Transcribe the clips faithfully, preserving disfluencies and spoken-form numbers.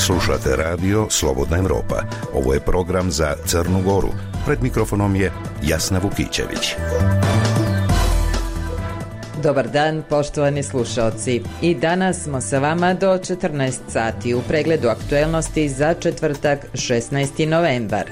Slušate radio Slobodna Evropa. Ovo je program za Crnu Goru. Pred mikrofonom je Jasna Vukićević. Dobar dan, poštovani slušaoci. I danas smo sa vama do četrnaest sati u pregledu aktuelnosti za četvrtak šesnaesti novembar.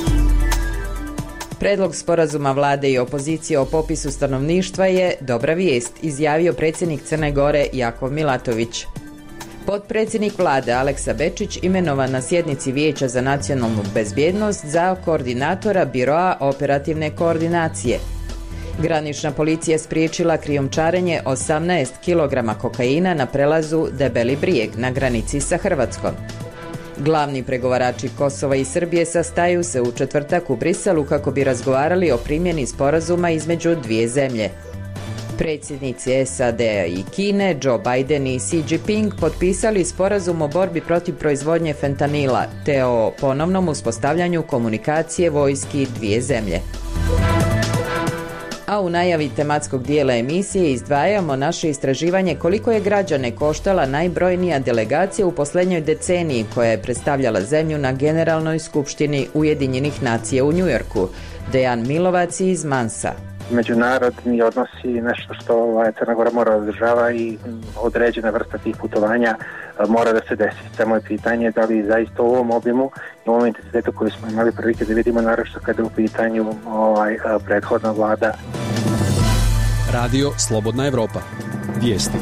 Predlog sporazuma vlade i opozicije o popisu stanovništva je dobra vijest, izjavio predsjednik Crne Gore Jakov Milatović. Potpredsjednik vlade Aleksa Bečić imenovan na sjednici Vijeća za nacionalnu bezbjednost za koordinatora Biroa operativne koordinacije. Granična policija spriječila krijumčarenje osamnaest kilograma kokaina na prelazu Debeli Brijeg na granici sa Hrvatskom. Glavni pregovarači Kosova i Srbije sastaju se u četvrtak u Briselu kako bi razgovarali o primjeni sporazuma između dvije zemlje. Predsjednici S A D-a i Kine, Joe Biden i Xi Jinping potpisali sporazum o borbi protiv proizvodnje fentanila te o ponovnom uspostavljanju komunikacije vojski dvije zemlje. A u najavi tematskog dijela emisije izdvajamo naše istraživanje koliko je građane koštala najbrojnija delegacija u posljednjoj deceniji koja je predstavljala zemlju na Generalnoj skupštini Ujedinjenih nacija u Njujorku. Dejan Milovac iz Mansa. Međunarodni odnosi nešto što ovaj, Crna Gora mora održava i određena vrsta tih putovanja mora da se desi. Samo je pitanje da li zaista u ovom obimu i u ovom intenzitetu koji smo imali prilike da vidimo, naročito kada je u pitanju ovaj, prethodna vlada. Radio Slobodna Evropa. Vijesti.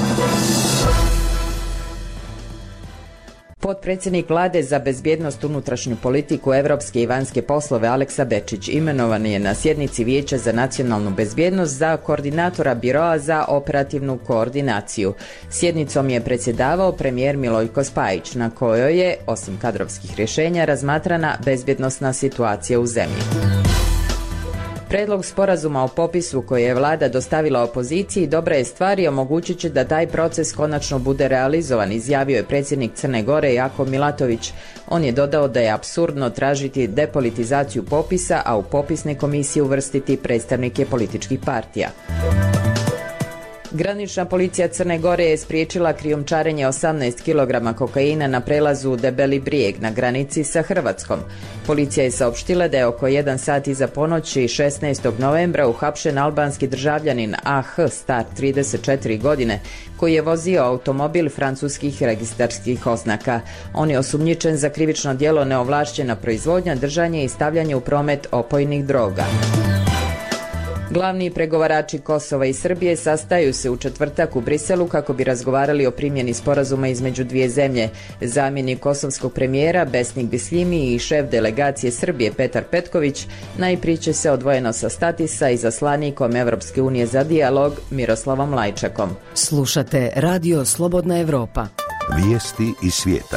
Potpredsjednik vlade za bezbjednost, unutrašnju politiku, evropske i vanjske poslove Aleksa Bečić imenovan je na sjednici Vijeća za nacionalnu bezbjednost za koordinatora Biroa za operativnu koordinaciju. Sjednicom je predsjedavao premijer Milojko Spajić, na kojoj je, osim kadrovskih rješenja, razmatrana bezbjednosna situacija u zemlji. Predlog sporazuma o popisu koji je vlada dostavila opoziciji dobra je stvar i omogućit će da taj proces konačno bude realizovan, izjavio je predsjednik Crne Gore Jakov Milatović. On je dodao da je apsurdno tražiti depolitizaciju popisa, a u popisne komisije uvrstiti predstavnike političkih partija. Granična policija Crne Gore je spriječila krijumčarenje osamnaest kilograma kokaina na prelazu Debeli Brijeg na granici sa Hrvatskom. Policija je saopštila da je oko jedan sat iza ponoći šesnaestog novembra uhapšen albanski državljanin A H star trideset četiri godine koji je vozio automobil francuskih registarskih oznaka. On je osumnjičen za krivično djelo neovlašćena proizvodnja, držanje i stavljanje u promet opojnih droga. Glavni pregovarači Kosova i Srbije sastaju se u četvrtak u Briselu kako bi razgovarali o primjeni sporazuma između dvije zemlje. Zamjenik kosovskog premijera Besnik Bisljimi i šef delegacije Srbije Petar Petković najprije će se odvojeno sastati sa izaslanikom Evropske unije za dijalog Miroslavom Lajčakom. Slušate Radio Slobodna Evropa. Vijesti iz svijeta.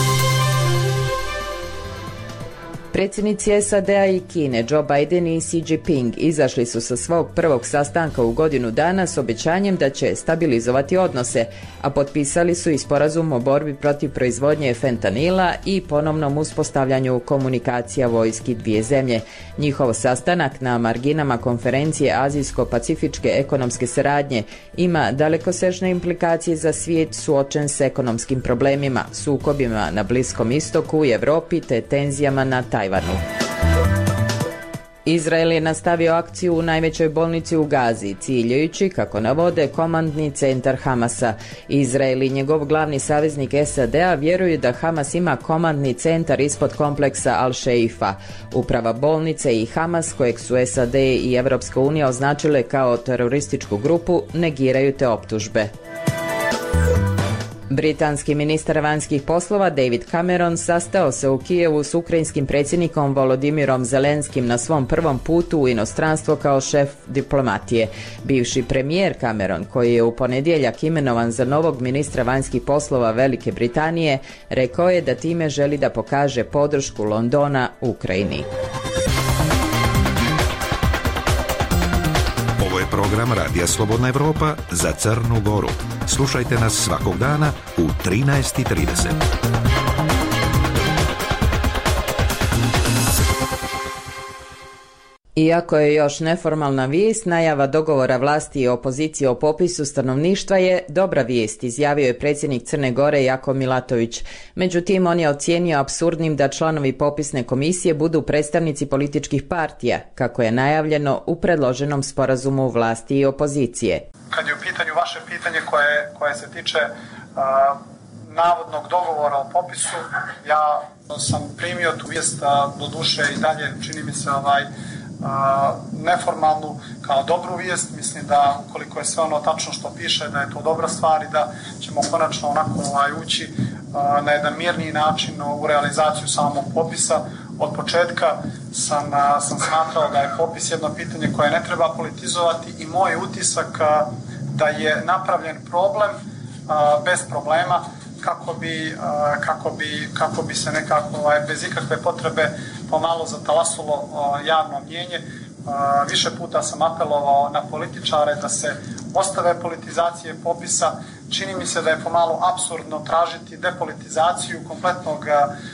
Predsjednici S A D-a i Kine, Joe Biden i Xi Jinping, izašli su sa svog prvog sastanka u godinu dana s obećanjem da će stabilizovati odnose, a potpisali su i sporazum o borbi protiv proizvodnje fentanila i ponovnom uspostavljanju komunikacija vojski dvije zemlje. Njihov sastanak na marginama konferencije Azijsko-pacifičke ekonomske saradnje ima dalekosežne implikacije za svijet suočen s ekonomskim problemima, sukobima na Bliskom istoku i Europi te tenzijama na Tajvanu. Izrael je nastavio akciju u najvećoj bolnici u Gazi, ciljajući, kako navode, komandni centar Hamasa. Izrael i njegov glavni saveznik S A D-a vjeruju da Hamas ima komandni centar ispod kompleksa Al-Šeifa. Uprava bolnice i Hamas, kojeg su S A D i Evropska unija označile kao terorističku grupu, negiraju te optužbe. Britanski ministar vanjskih poslova David Cameron sastao se u Kijevu s ukrajinskim predsjednikom Volodimirom Zelenskim na svom prvom putu u inostranstvo kao šef diplomatije. Bivši premijer Cameron, koji je u ponedjeljak imenovan za novog ministra vanjskih poslova Velike Britanije, rekao je da time želi da pokaže podršku Londona Ukrajini. Ovo je program Radija Slobodna Evropa za Crnu Goru. Slušajte nas svakog dana u trinaest i trideset. Iako je još neformalna vijest, najava dogovora vlasti i opozicije o popisu stanovništva je dobra vijest, izjavio je predsjednik Crne Gore Jako Milatović. Međutim, on je ocijenio apsurdnim da članovi popisne komisije budu predstavnici političkih partija, kako je najavljeno u predloženom sporazumu vlasti i opozicije. Kad je u pitanju vaše pitanje koje, koje se tiče uh, navodnog dogovora o popisu, ja sam primio tu vijest, do duše i dalje čini mi se ovaj neformalnu kao dobru vijest. Mislim da ukoliko je sve ono tačno što piše, da je to dobra stvar i da ćemo konačno onako ovaj, ući na jedan mirniji način u realizaciju samog popisa. Od početka sam, sam smatrao da je popis jedno pitanje koje ne treba politizovati i moj utisak da je napravljen problem bez problema kako bi, kako bi, kako bi se nekako ovaj, bez ikakve potrebe pomalo zatalasilo javno mnjenje. Više puta sam apelovao na političare da se ostave politizacije popisa. Čini mi se da je pomalo apsurdno tražiti depolitizaciju kompletnog,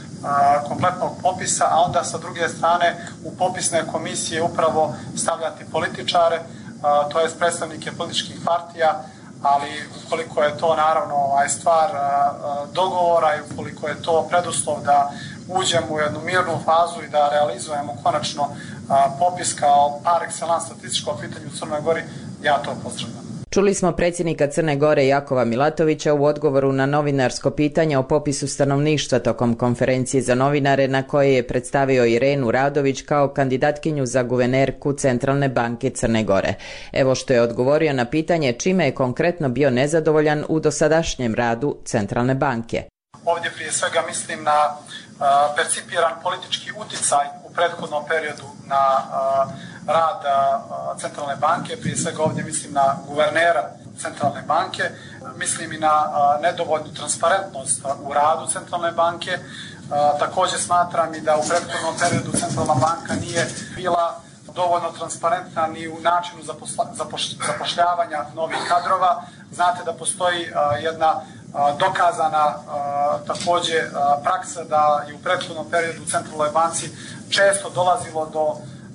kompletnog popisa, a onda sa druge strane u popisne komisije upravo stavljati političare, to jest predstavnike političkih partija, ali ukoliko je to naravno ovaj, stvar dogovora i ukoliko je to preduslov da uđemo u jednu mirnu fazu i da realizujemo konačno popis kao par excellence statističko pitanje u Crnoj Gori, ja to pozdravljam. Čuli smo predsjednika Crne Gore Jakova Milatovića u odgovoru na novinarsko pitanje o popisu stanovništva tokom konferencije za novinare na koje je predstavio Irenu Radović kao kandidatkinju za guvernerku Centralne banke Crne Gore. Evo što je odgovorio na pitanje čime je konkretno bio nezadovoljan u dosadašnjem radu Centralne banke. Ovdje prije svega mislim na uh, percipiran politički uticaj u prethodnom periodu na uh, rad uh, Centralne banke, prije svega ovdje mislim na guvernera Centralne banke, mislim i na uh, nedovoljnu transparentnost uh, u radu Centralne banke. Uh, također smatram i da u prethodnom periodu Centralna banka nije bila dovoljno transparentna ni u načinu zaposla, zapoš, zapošljavanja novih kadrova. Znate da postoji uh, jedna dokazana također praksa da je u prethodnom periodu u Centralnoj banci često dolazilo do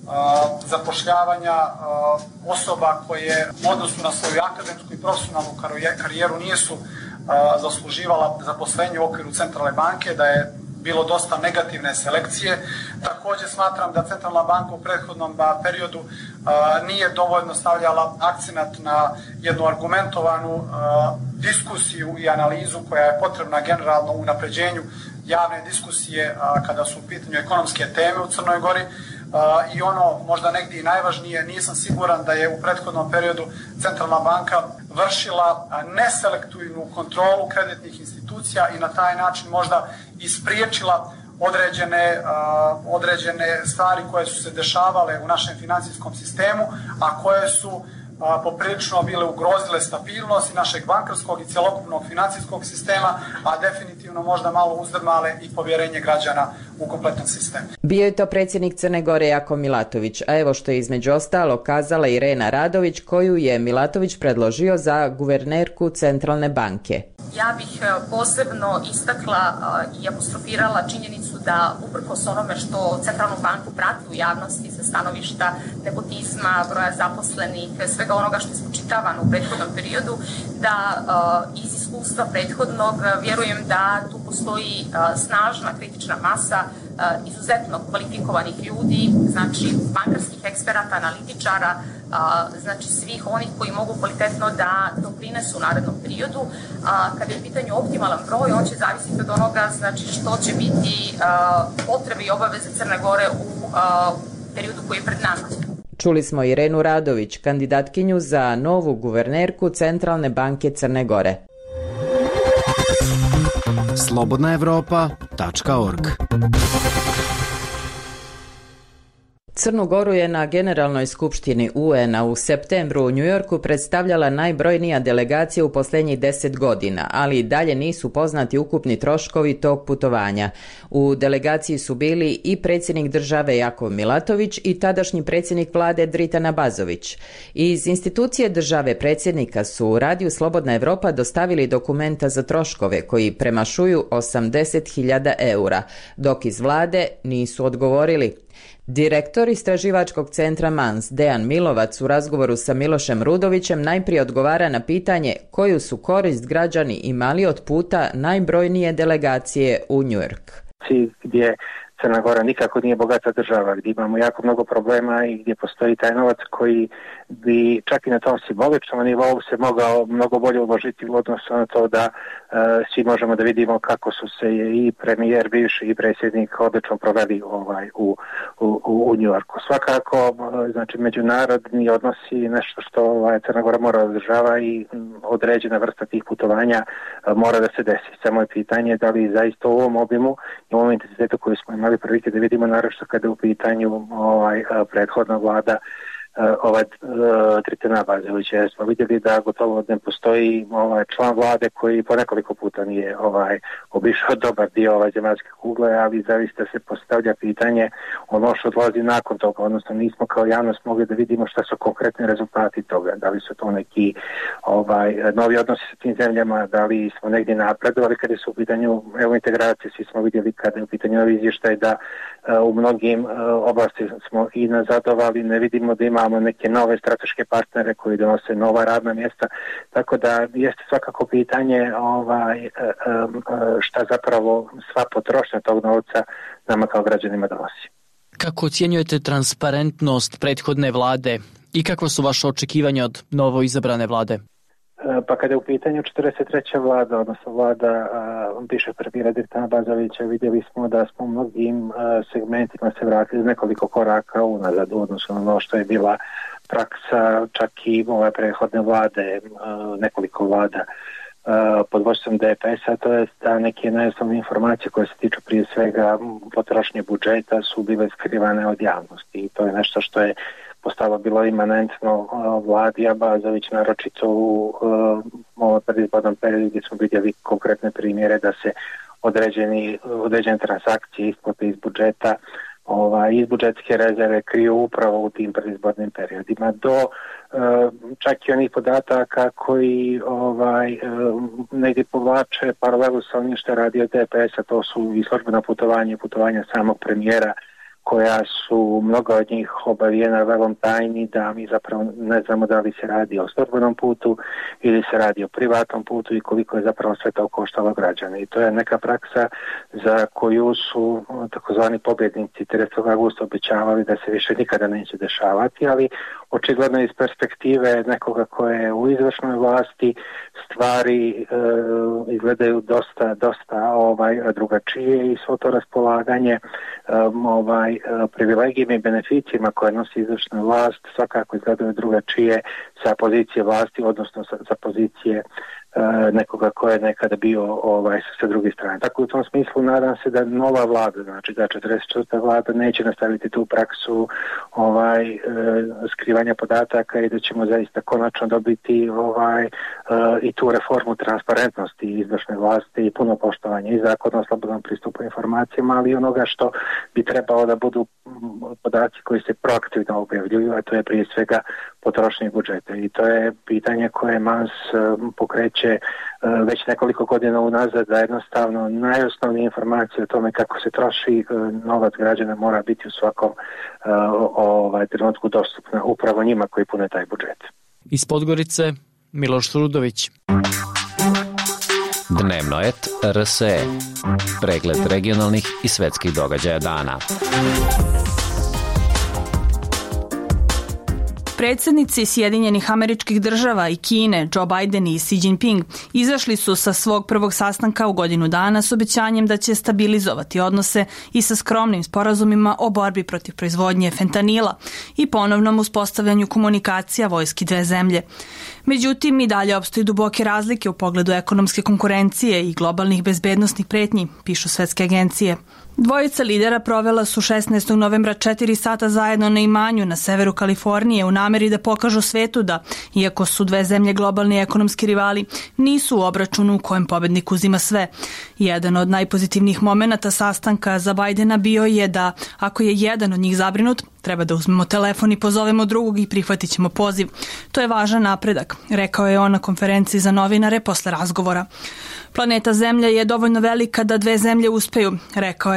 zapošljavanja osoba koje u odnosu na svoju akademsku i profesionalnu karijeru nisu zasluživala zaposlenje u okviru Centralne banke, da je bilo dosta negativne selekcije. Također smatram da Centralna banka u prethodnom periodu nije dovoljno stavljala akcenat na jednu argumentovanu diskusiju i analizu koja je potrebna generalno u unapređenju javne diskusije kada su u pitanju ekonomske teme u Crnoj Gori. I ono možda negdje i najvažnije, nisam siguran da je u prethodnom periodu Centralna banka vršila neselektivnu kontrolu kreditnih institucija i na taj način možda ispriječila određene, određene stvari koje su se dešavale u našem financijskom sistemu, a koje su poprilično bile ugrozile stabilnost i našeg bankarskog i cjelokupnog financijskog sistema, a definitivno možda malo uzdrmale i povjerenje građana u kompletan sistem. Bio je to predsjednik Crne Gore Jako Milatović, a evo što je između ostalo kazala Irena Radović, koju je Milatović predložio za guvernerku Centralne banke. Ja bih posebno istakla i apostrofirala činjenicu da uprkos onome što Centralnu banku prati u javnosti sa stanovišta nepotizma, broja zaposlenih, svega onoga što je spočitavano u prethodnom periodu, da iz iskustva prethodnog vjerujem da tu postoji snažna kritična masa izuzetno kvalifikovanih ljudi, znači bankarskih eksperata, analitičara, znači svih onih koji mogu kvalitetno da doprinesu u narednom periodu. Kada je u pitanju optimalan broj, on će zavisiti od onoga znači što će biti potrebe i obaveze Crne Gore u periodu koji je pred nama. Čuli smo Irenu Radović, kandidatkinju za novu guvernerku Centralne banke Crne Gore. slobodna evropa tačka org. Crnu Goru je na Generalnoj skupštini U N-a u septembru u Njujorku predstavljala najbrojnija delegacija u posljednjih deset godina, ali i dalje nisu poznati ukupni troškovi tog putovanja. U delegaciji su bili i predsjednik države Jakov Milatović i tadašnji predsjednik vlade Dritan Abazović. Iz institucije države predsjednika su u radiju Slobodna Evropa dostavili dokumenta za troškove koji premašuju osamdeset hiljada eura, dok iz vlade nisu odgovorili. Direktor istraživačkog centra Mans, Dejan Milovac, u razgovoru sa Milošem Rudovićem najprije odgovara na pitanje koju su korist građani imali od puta najbrojnije delegacije u Njujork. Gdje Crna Gora nikako nije bogata država, gdje imamo jako mnogo problema i gdje postoji taj novac koji bi čak i na tom simboličnom nivou se mogao mnogo bolje uložiti u odnosu na to da uh, svi možemo da vidimo kako su se i premijer bivši i predsjednik odlično proveli ovaj, u, u, u Njujorku. Svakako, znači, međunarodni odnosi nešto što ovaj, Crna Gora mora održava i određena vrsta tih putovanja uh, mora da se desi. Samo je pitanje da li zaista u ovom obimu i u ovom intenzitetu koji smo imali prilike da vidimo, naravno kada je u pitanju ovaj, prethodna vlada ovaj Dritan Abazović, jer smo vidjeli da gotovo ne postoji ovaj član vlade koji po nekoliko puta nije ovaj obišao dobar dio ovaj zemaljske kugle, ali zaista se postavlja pitanje ono što odlazi nakon toga, odnosno nismo kao javnost mogli da vidimo šta su konkretni rezultati toga, da li su to neki ovaj novi odnosi sa tim zemljama, da li smo negdje napredovali kada su u pitanju evo integracije, svi smo vidjeli kada je u pitanju ovaj izvještaj da uh, u mnogim uh, oblasti smo i nazadovali, ne vidimo da ima imamo neke nove strateške partnere koji donose nova radna mjesta, tako da jeste svakako pitanje ovaj, šta zapravo sva potrošnja tog novca nama kao građanima donosi. Kako ocjenjujete transparentnost prethodne vlade i kakva su vaše očekivanja od novo izabrane vlade? Pa kada je u pitanju četrdeset treća vlada, odnosno vlada bivšeg premijera Dritana Abazovića, vidjeli smo da smo u mnogim a, segmentima se vratili nekoliko koraka unazad u odnosu na ono što je bila praksa čak i ove prethodne vlade, a, nekoliko vlada a, pod vodstvom D P S-a, to je da neke najosnovne informacije koje se tiču prije svega potrošnje budžeta su bile skrivane od javnosti i to je nešto što je postalo bilo imanentno uh, vladi Abazović, naročito u uh, predizbornom periodu gdje smo vidjeli konkretne primjere da se određeni, određene transakcije isplate iz budžeta, ovaj, iz budžetske rezerve kriju upravo u tim predizbornim periodima do uh, čak i onih podataka koji ovaj, uh, negdje povlače paralelu sa onim što je radio D P S, a to su i službena putovanja i putovanja samog premijera, koja su mnoga od njih obavijena velom tajni, da mi zapravo ne znamo da li se radi o službenom putu ili se radi o privatnom putu i koliko je zapravo sve to koštalo građane. I to je neka praksa za koju su takozvani pobjednici tridesetog avgusta obećavali da se više nikada neće dešavati, ali očigledno iz perspektive nekoga koje je u izvršnoj vlasti stvari e, izgledaju dosta, dosta ovaj, drugačije i svo to raspolaganje e, ovaj, privilegijima i beneficijima koje nosi izvršna vlast svakako izgledaju drugačije sa pozicije vlasti, odnosno sa, sa pozicije uh, nekoga ko je nekada bio ovaj, sa druge strane. Tako u tom smislu nadam se da nova vlada, znači da četrdeset četvrta vlada neće nastaviti tu praksu ovaj, uh, skrivanja podataka i da ćemo zaista konačno dobiti ovaj, uh, i tu reformu transparentnosti izvršne vlasti i puno poštovanje i zakona o slobodnom pristupu informacijama, ali onoga što bi trebalo da budu podaci koji se proaktivno objavljuju, a to je prije svega potrošnje budžeta. I to je pitanje koje Mans pokreće već nekoliko godina unazad, da jednostavno najosnovnije informacije o tome kako se troši novac građana mora biti u svakom ovaj, trenutku dostupna upravo njima koji pune taj budžet. Iz Podgorice, Miloš Rudović. Dnevno et R S E. Pregled regionalnih i svetskih događaja dana. Predsjednici Sjedinjenih Američkih Država i Kine, Joe Biden i Xi Jinping, izašli su sa svog prvog sastanka u godinu dana s obećanjem da će stabilizovati odnose i sa skromnim sporazumima o borbi protiv proizvodnje fentanila i ponovnom uspostavljanju komunikacija vojski dve zemlje. Međutim, i dalje opstoji duboke razlike u pogledu ekonomske konkurencije i globalnih bezbednosnih pretnji, pišu svetske agencije. Dvojica lidera provela su šesnaestog novembra četiri sata zajedno na imanju na severu Kalifornije u nameri da pokažu svetu da, iako su dve zemlje globalni ekonomski rivali, nisu u obračunu u kojem pobednik uzima sve. Jedan od najpozitivnijih momenata sastanka za Bajdena bio je da, ako je jedan od njih zabrinut, treba da uzmemo telefon i pozovemo drugog i prihvatit ćemo poziv. To je važan napredak, rekao je on na konferenciji za novinare posle razgovora. Planeta Zemlja je dovoljno velika da dve zemlje uspeju, rekao je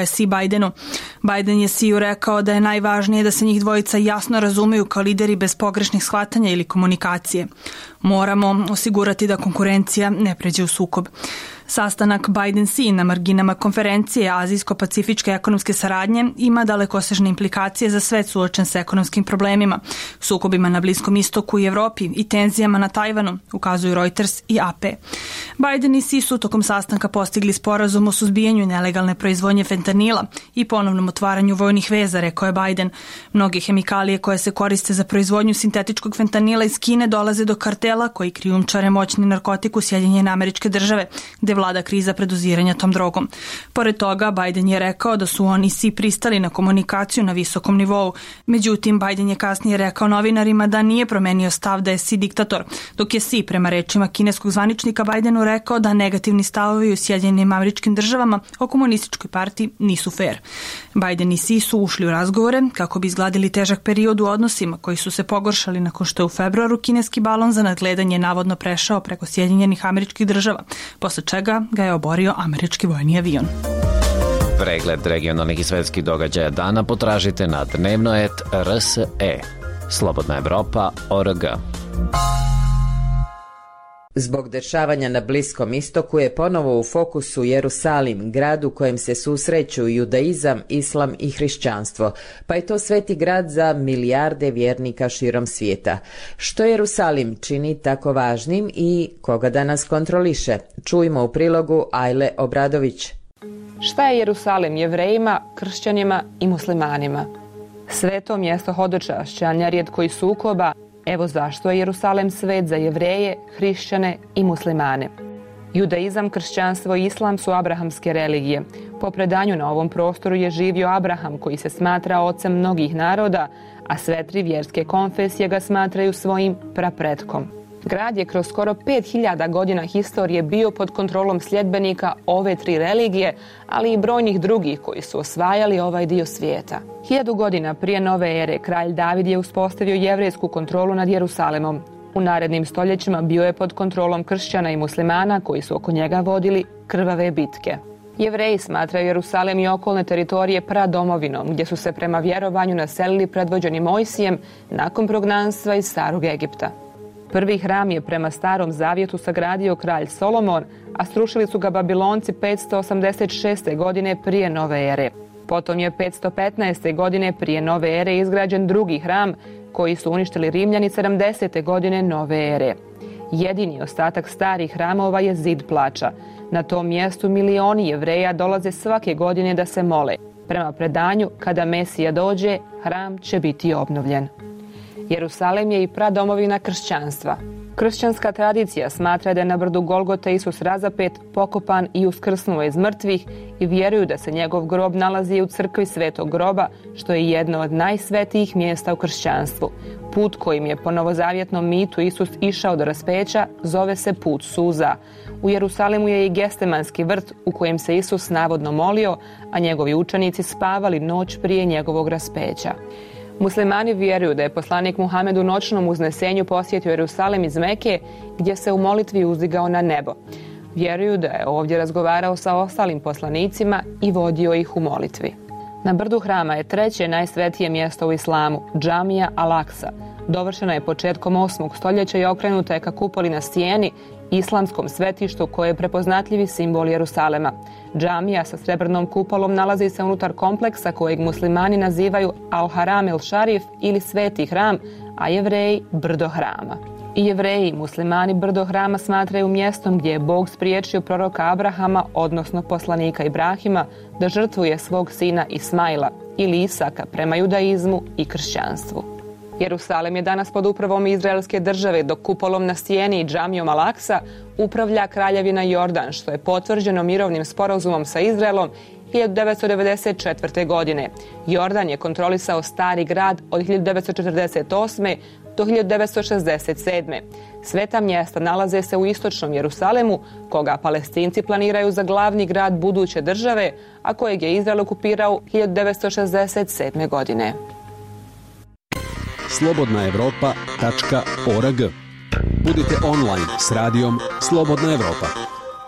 Si Bidenu. Biden je Siju rekao da je najvažnije da se njih dvojica jasno razumeju kao lideri bez pogrešnih shvatanja ili komunikacije. Moramo osigurati da konkurencija ne pređe u sukob. Sastanak Biden-Si na marginama konferencije Azijsko-pacifičke ekonomske saradnje ima dalekosežne implikacije za svet suočen sa ekonomskim problemima, sukobima na Bliskom istoku i Evropi i tenzijama na Tajvanu, ukazuju Reuters i A P. Biden i Si su tokom sastanka postigli sporazum o suzbijanju nelegalne proizvodnje fentanila i ponovnom otvaranju vojnih veza, rekao je Biden. Mnoge hemikalije koje se koriste za proizvodnju sintetičkog fentanila iz Kine dolaze do kartela koji krijumčare moćni narkotik u Sjedinjene Američke Države, gde vlada kriza predoziranja tom drogom. Pored toga, Biden je rekao da su on i Si pristali na komunikaciju na visokom nivou. Međutim, Biden je kasnije rekao novinarima da nije promenio stav da je Si diktator, dok je Si, prema rečima kineskog zvaničnika Bidenu, rekao da negativni stavovi u Sjedinjenim Američkim Državama o komunističkoj partiji nisu fair. Biden i Si su ušli u razgovore kako bi izgladili težak period u odnosima koji su se pogoršali nakon što je u februaru kineski balon za nadgledanje navodno prešao preko Sjedinjenih Američkih Država, posle čega ga je oborio američki vojni avion. Pregled regionalnih i svetskih događaja dana potražite na dnevnoet R S E. Slobodna Evropa точка о р г. Zbog dešavanja na Bliskom istoku je ponovo u fokusu Jerusalim, grad u kojem se susreću judaizam, islam i hrišćanstvo, pa je to sveti grad za milijarde vjernika širom svijeta. Što Jerusalim čini tako važnim i koga danas kontroliše? Čujmo u prilogu Ajle Obradović. Šta je Jerusalim Jevrejima, kršćanima i muslimanima? Sveto mjesto hodočašća, nerijetko i sukoba. Evo zašto je Jerusalem svet za Jevreje, hrišćane i muslimane. Judaizam, kršćanstvo i islam su abrahamske religije. Po predanju na ovom prostoru je živio Abraham, koji se smatra ocem mnogih naroda, a sve tri vjerske konfesije ga smatraju svojim prapretkom. Grad je kroz skoro pet hiljada godina historije bio pod kontrolom sljedbenika ove tri religije, ali i brojnih drugih koji su osvajali ovaj dio svijeta. Hiljadu godina prije nove ere kralj David je uspostavio jevrejsku kontrolu nad Jerusalemom. U narednim stoljećima bio je pod kontrolom kršćana i muslimana koji su oko njega vodili krvave bitke. Jevreji smatraju Jerusalem i okolne teritorije pradomovinom, gdje su se prema vjerovanju naselili predvođeni Mojsijem nakon prognanstva iz Starog Egipta. Prvi hram je prema Starom Zavjetu sagradio kralj Solomon, a srušili su ga Babilonci petsto osamdeset šeste. godine prije nove ere. Potom je petsto petnaeste. godine prije nove ere izgrađen drugi hram, koji su uništili Rimljani sedamdesete. godine nove ere. Jedini ostatak starih hramova je zid plača. Na tom mjestu milioni Jevreja dolaze svake godine da se mole. Prema predanju, kada Mesija dođe, hram će biti obnovljen. Jerusalem je i pradomovina kršćanstva. Kršćanska tradicija smatra da je na brdu Golgote Isus razapet, pokopan i uskrsnuo iz mrtvih i vjeruju da se njegov grob nalazi u crkvi Svetog groba, što je jedno od najsvetijih mjesta u kršćanstvu. Put kojim je po novozavjetnom mitu Isus išao do raspeća zove se put suza. U Jerusalimu je i Gestemanski vrt u kojem se Isus navodno molio, a njegovi učenici spavali noć prije njegovog raspeća. Muslimani vjeruju da je poslanik Muhamed u noćnom uznesenju posjetio Jerusalim iz Meke, gdje se u molitvi uzdigao na nebo. Vjeruju da je ovdje razgovarao sa ostalim poslanicima i vodio ih u molitvi. Na brdu hrama je treće najsvetije mjesto u islamu, džamija Al-Aksa. Dovršena je početkom osmog stoljeća i okrenuta je ka kupoli na stijeni, islamskom svetištu koje je prepoznatljivi simbol Jerusalema. Džamija sa srebrnom kupolom nalazi se unutar kompleksa kojeg muslimani nazivaju Al-Haram el-Sharif ili Sveti hram, a Jevreji brdo hrama. I Jevreji i muslimani brdo hrama smatraju mjestom gdje je Bog spriječio proroka Abrahama, odnosno poslanika Ibrahima, da žrtvuje svog sina Ismaila ili Isaka prema judaizmu i kršćanstvu. Jerusalem je danas pod upravom Izraelske države, dok kupolom na stijeni i džamijom Al-Aksa upravlja kraljevina Jordan, što je potvrđeno mirovnim sporazumom sa Izraelom hiljadu devetsto devedeset četvrte. godine. Jordan je kontrolisao stari grad od hiljadu devetsto četrdeset osme. do hiljadu devetsto šezdeset sedme. Sveta mjesta nalaze se u istočnom Jerusalemu, koga Palestinci planiraju za glavni grad buduće države, a kojeg je Izrael okupirao hiljadu devetsto šezdeset sedme. godine. slobodna evropa tačka o r g. Budite online s radijom Slobodna Evropa.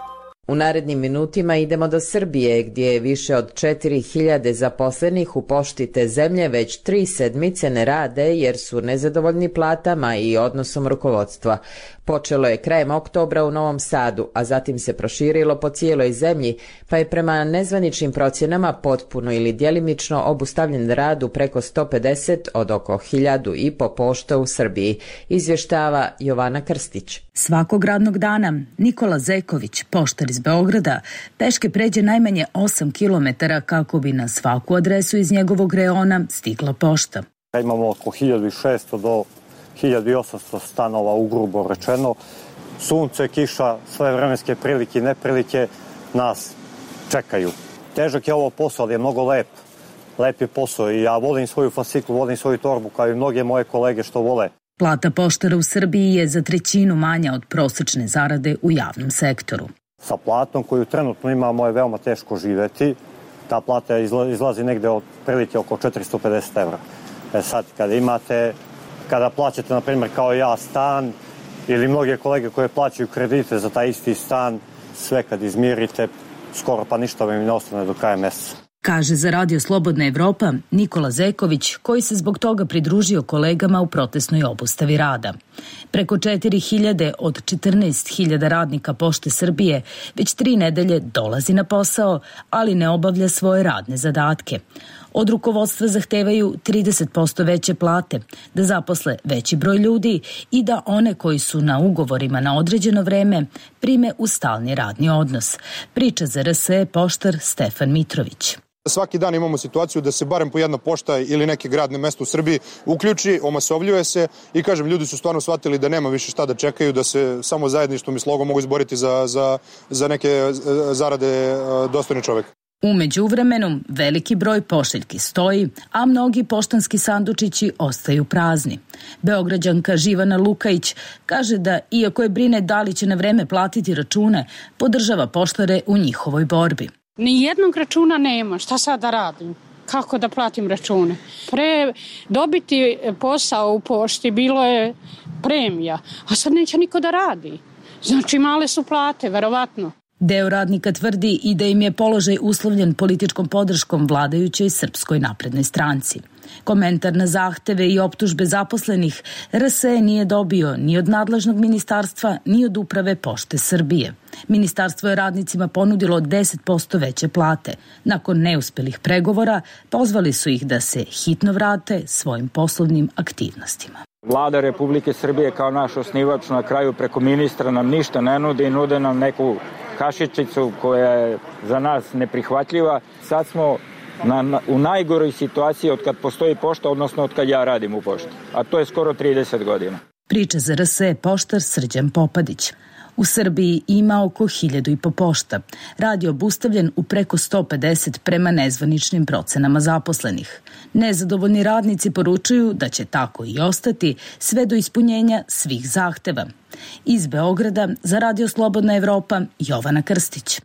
U narednim minutima idemo do Srbije, gdje je više od četiri hiljade zaposlenih u pošti te zemlje već tri sedmice ne rade jer su nezadovoljni platama i odnosom rukovodstva. Počelo je krajem oktobra u Novom Sadu, a zatim se proširilo po cijeloj zemlji, pa je prema nezvaničnim procjenama potpuno ili djelimično obustavljen rad u preko sto pedeset od oko hiljadu i po pošta u Srbiji, izvještava Jovana Krstić. Svakog radnog dana Nikola Zeković, poštar iz Beograda, peške pređe najmanje osam kilometara kako bi na svaku adresu iz njegovog reona stigla pošta. Imamo oko hiljadu šesto do hiljadu osamsto stanova, ugrubo rečeno. Sunce, kiša, sve vremenske prilike i neprilike nas čekaju. Težak je ovo posao, ali je mnogo lep. Lep je posao i ja volim svoju fasciklu, volim svoju torbu kao i mnoge moje kolege što vole. Plata poštara u Srbiji je za trećinu manja od prosečne zarade u javnom sektoru. Sa platom koju trenutno imamo je veoma teško živeti. Ta plata izlazi negde od prilike oko četiristo pedeset evra. E sad, kada imate, kada plaćate, na primjer, kao ja, stan ili mnoge kolege koje plaćaju kredite za taj isti stan, sve kad izmirite, skoro pa ništa vam ne ostane do kraja mjeseca. Kaže za Radio Slobodna Evropa Nikola Zeković, koji se zbog toga pridružio kolegama u protestnoj obustavi rada. Preko četiri hiljade od četrnaest hiljada radnika Pošte Srbije već tri nedelje dolazi na posao, ali ne obavlja svoje radne zadatke. Od rukovodstva zahtevaju trideset posto veće plate, da zaposle veći broj ljudi i da one koji su na ugovorima na određeno vreme prime u stalni radni odnos. Priča za R S E poštar Stefan Mitrović. Svaki dan imamo situaciju da se barem po jedna pošta ili neke gradne mesto u Srbiji uključi, omasovljuje se i kažem, ljudi su stvarno shvatili da nema više šta da čekaju, da se samo zajedništvom i slogom mogu izboriti za, za, za neke zarade dostojne čoveka. U međuvremenu veliki broj pošiljki stoji, a mnogi poštanski sandučići ostaju prazni. Beograđanka Živana Lukajić kaže da, iako je brine da li će na vreme platiti račune, podržava poštare u njihovoj borbi. Ni jednog računa nema, šta sad da radim? Kako da platim račune? Pre dobiti posao u pošti bilo je premija, a sad neće niko da radi. Znači male su plate, verovatno. Deo radnika tvrdi i da im je položaj uslovljen političkom podrškom vladajućoj Srpskoj naprednoj stranci. Komentar na zahteve i optužbe zaposlenih R S E nije dobio ni od nadležnog ministarstva, ni od uprave Pošte Srbije. Ministarstvo je radnicima ponudilo deset posto veće plate. Nakon neuspelih pregovora pozvali su ih da se hitno vrate svojim poslovnim aktivnostima. Vlada Republike Srbije kao naš osnivač na kraju preko ministra nam ništa ne nudi i nude nam neku kašičicu koja je za nas neprihvatljiva. Sad smo na, na, u najgoroj situaciji od kad postoji pošta, odnosno od kad ja radim u pošti. A to je skoro trideset godina. Priča za R S E poštar Srđan Popadić. U Srbiji ima oko hiljadu i po pošta. Rad je obustavljen u preko sto pedeset prema nezvaničnim procenama zaposlenih. Nezadovoljni radnici poručuju da će tako i ostati sve do ispunjenja svih zahteva. Iz Beograda za Radio Slobodna Evropa, Jovana Krstić.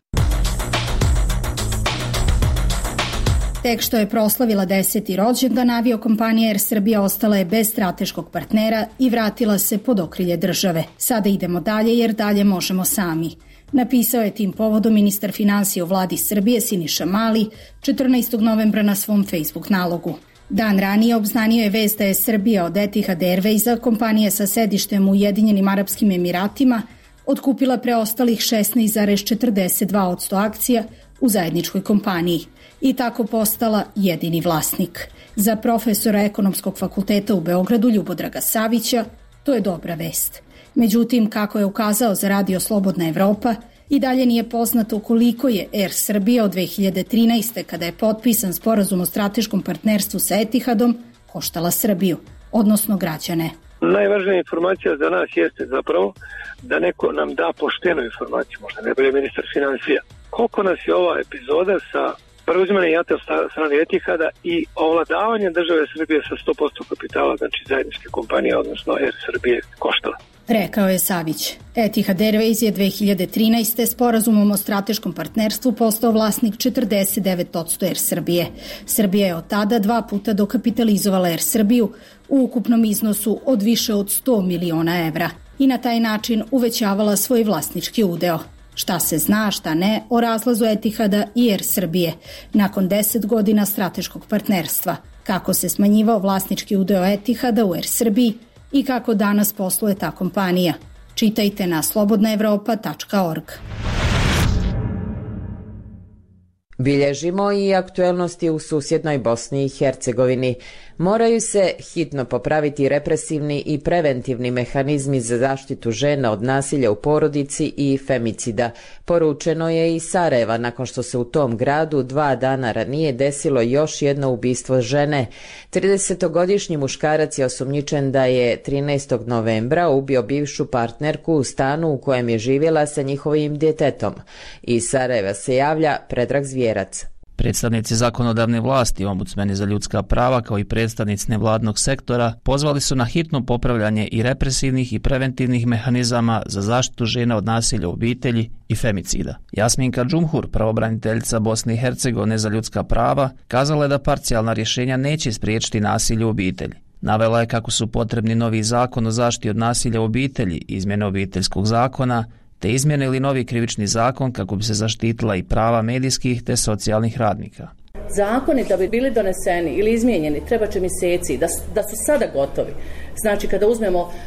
Tek što je proslavila deseti rođendan, aviokompanija Air Srbija ostala je bez strateškog partnera i vratila se pod okrilje države. Sada idemo dalje jer dalje možemo sami. Napisao je tim povodom ministar finansija u vladi Srbije Siniša Mali četrnaestog novembra na svom Facebook nalogu. Dan ranije obznanio je vest da je Srbija od Etihad Airwaysa, kompanije sa sedištem u Ujedinjenim Arapskim Emiratima, otkupila preostalih šesnaest zarez četrdeset dva posto akcija u zajedničkoj kompaniji i tako postala jedini vlasnik. Za profesora Ekonomskog fakulteta u Beogradu Ljubodraga Savića to je dobra vest. Međutim, kako je ukazao za Radio Slobodna Evropa, i dalje nije poznato koliko je Air Srbija od dve hiljade trinaeste. kada je potpisan sporazum o strateškom partnerstvu sa Etihadom, koštala Srbiju, odnosno građane. Najvažnija informacija za nas jeste zapravo da neko nam da poštenu informaciju, možda ne bude ministar finansija. Koliko nas je ova epizoda sa preuzimanje jata od strane Etihada i ovladavanje države Srbije sa sto posto kapitala, znači zajedničke kompanije, odnosno Air Srbije, koštala. Rekao je Savić. Etihad Airways je dve hiljade trinaeste. sporazumom o strateškom partnerstvu postao vlasnik četrdeset devet posto Air Srbije. Srbija je od tada dva puta dokapitalizovala Air Srbiju u ukupnom iznosu od više od sto miliona evra i na taj način uvećavala svoj vlasnički udeo. Šta se zna, šta ne o razlazu Etihada i Er Srbije nakon deset godina strateškog partnerstva, kako se smanjivao vlasnički udeo Etihada u Er Srbiji i kako danas posluje ta kompanija. Čitajte na slobodna evropa tačka org. Bilježimo i aktuelnosti u susjednoj Bosni i Hercegovini. Moraju se hitno popraviti represivni i preventivni mehanizmi za zaštitu žena od nasilja u porodici i femicida. Poručeno je iz Sarajeva nakon što se u tom gradu dva dana ranije desilo još jedno ubistvo žene. tridesetogodišnji muškarac je osumnjičen da je trinaestog novembra ubio bivšu partnerku u stanu u kojem je živjela sa njihovim djetetom. Iz Sarajeva se javlja Predrag Zvijerac. Predstavnici zakonodavne vlasti, ombudsmeni za ljudska prava kao i predstavnici nevladnog sektora pozvali su na hitno popravljanje i represivnih i preventivnih mehanizama za zaštitu žena od nasilja u obitelji i femicida. Jasminka Džumhur, pravobraniteljica Bosne i Hercegovine za ljudska prava, kazala je da parcijalna rješenja neće spriječiti nasilje u obitelji. Navela je kako su potrebni novi zakon o zaštiti od nasilja u obitelji, izmjene obiteljskog zakona, te izmjene ili novi krivični zakon kako bi se zaštitila i prava medijskih te socijalnih radnika. Zakoni da bi bili doneseni ili izmijenjeni treba će mjeseci, da, da su sada gotovi. Znači kada uzmemo uh,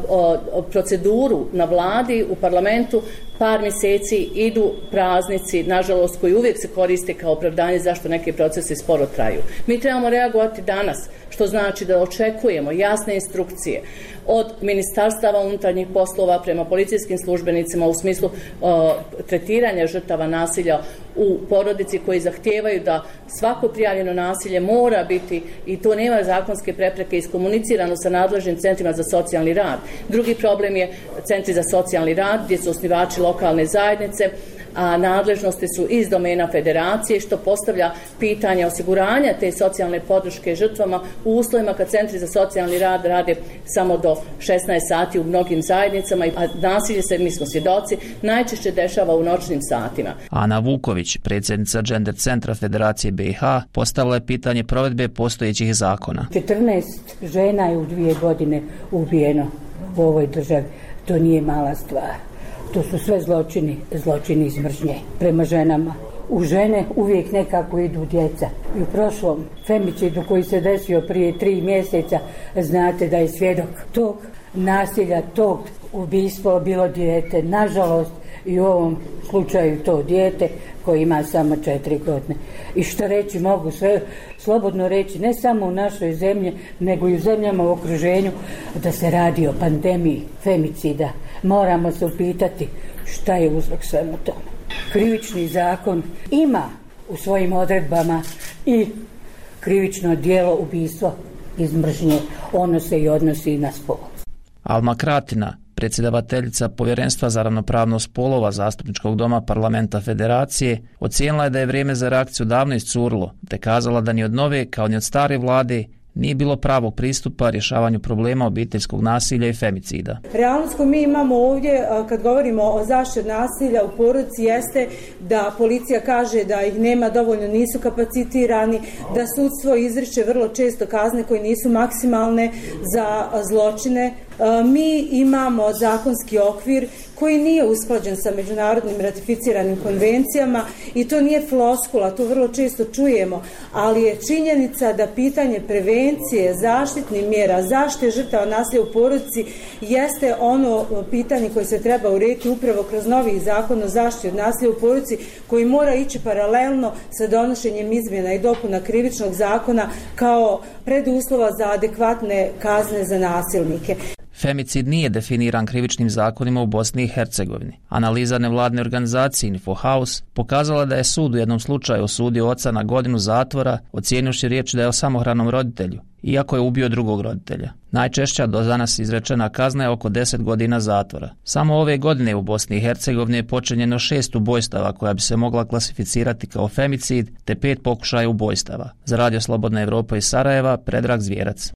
o, proceduru na vladi, u parlamentu, par mjeseci idu praznici, nažalost koji uvijek se koriste kao opravdanje zašto neki procesi sporo traju. Mi trebamo reagovati danas, što znači da očekujemo jasne instrukcije od ministarstava unutarnjih poslova prema policijskim službenicima u smislu uh, tretiranja žrtava nasilja u porodici koji zahtijevaju da svako prijavljeno nasilje mora biti, i to nema zakonske prepreke, iskomunicirano sa nadležnim centrima za socijalni rad. Drugi problem je centri za socijalni rad gdje su osnivači lokalne zajednice, a nadležnosti su iz domena federacije, što postavlja pitanje osiguranja te socijalne podrške žrtvama u uslovima kad centri za socijalni rad rade samo do šesnaest sati u mnogim zajednicama, a nasilje se, mi smo svjedoci, najčešće dešava u noćnim satima. Ana Vuković, predsjednica Gender centra Federacije B i H, postavila je pitanje provedbe postojećih zakona. četrnaest žena je u dvije godine ubijeno u ovoj državi. To nije mala stvar. To su sve zločini, zločini iz mržnje prema ženama. U žene uvijek nekako idu djeca. I u prošlom femicidu koji se desio prije tri mjeseca, znate da je svjedok tog nasilja, tog ubistva bilo dijete. Nažalost, i u ovom slučaju to dijete koji ima samo četiri godine. I što reći, mogu sve slobodno reći, ne samo u našoj zemlji, nego i u zemljama u okruženju, da se radi o pandemiji femicida. Moramo se upitati šta je uzrok svemu tome. Krivični zakon ima u svojim odredbama i krivično djelo ubistva iz mržnje. Ono se i odnosi i na spol. Alma Kratina, predsjedavateljica Povjerenstva za ravnopravnost spolova Zastupničkog doma Parlamenta Federacije, ocijenila je da je vrijeme za reakciju davno iscurilo, te kazala da ni od nove kao ni od stare vlade nije bilo pravog pristupa rješavanju problema obiteljskog nasilja i femicida. Realnost koju mi imamo ovdje kad govorimo o zaštiti nasilja u porodici jeste da policija kaže da ih nema dovoljno, nisu kapacitirani, da sudstvo izriče vrlo često kazne koje nisu maksimalne za zločine. Mi imamo zakonski okvir koji nije usklađen sa međunarodnim ratificiranim konvencijama i to nije floskula, to vrlo često čujemo, ali je činjenica da pitanje prevencije, zaštitnih mjera, zaštite žrtava nasilja u porodici jeste ono pitanje koje se treba urediti upravo kroz novi zakon o zaštiti od nasilja u porodici koji mora ići paralelno sa donošenjem izmjena i dopuna krivičnog zakona kao preduslova za adekvatne kazne za nasilnike. Femicid nije definiran krivičnim zakonima u Bosni i Hercegovini. Analiza nevladne organizacije Infohouse pokazala da je sud u jednom slučaju osudio oca na godinu zatvora, ocijenivši riječ da je o samohranom roditelju, iako je ubio drugog roditelja. Najčešća do danas izrečena kazna je oko deset godina zatvora. Samo ove godine u Bosni i Hercegovini je počinjeno šest ubojstava koja bi se mogla klasificirati kao femicid, te pet pokušaja ubojstava. Za Radio Slobodna Evropa iz Sarajeva, Predrag Zvijerac.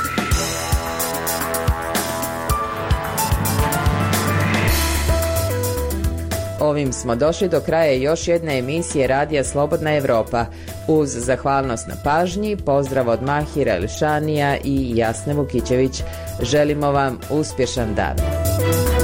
Ovim smo došli do kraja još jedne emisije Radija Slobodna Evropa. Uz zahvalnost na pažnji, pozdrav od Mahira Elšanija i Jasne Vukićević. Želimo vam uspješan dan.